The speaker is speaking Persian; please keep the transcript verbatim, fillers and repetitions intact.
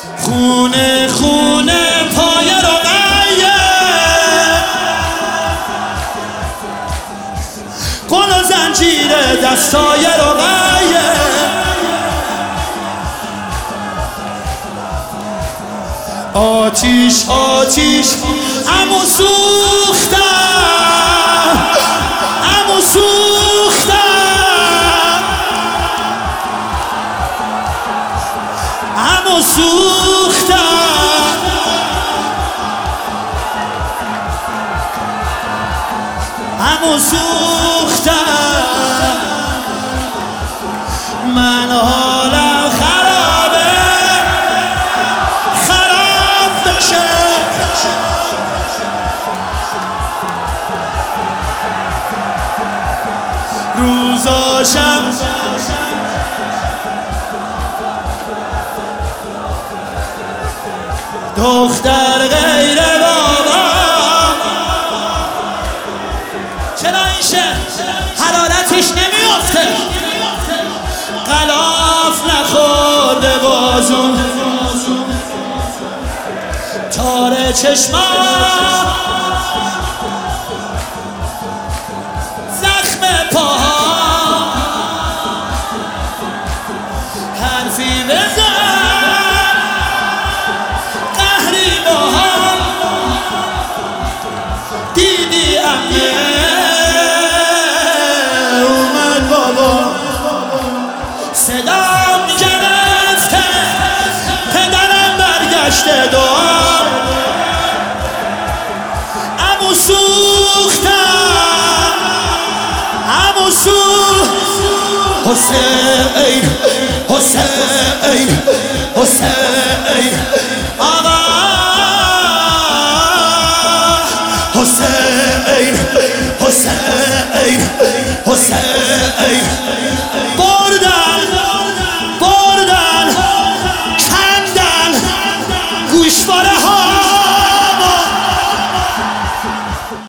خونه خونه پای رقیه، گل و زنجیر دستای رقیه، آتیش آتیش عمو سوختم، عمو سوختم، عمو سوختم، عمو سوختم. من حالم خرابه، خراب بشه، روزاشم دختر غیر بابا. چرا این شهر حرارتش نمیافته؟ غلاف نخورده بازون، تاره چشمام، زخم پاها، حرفی بزن قهری باها. دیدی امنه اومد بابا، صدام گرفته، پدرم برگشته دعا. عمو سوختم، عمو سوختم. حسین حسین حسین آقا، حسین حسین حسین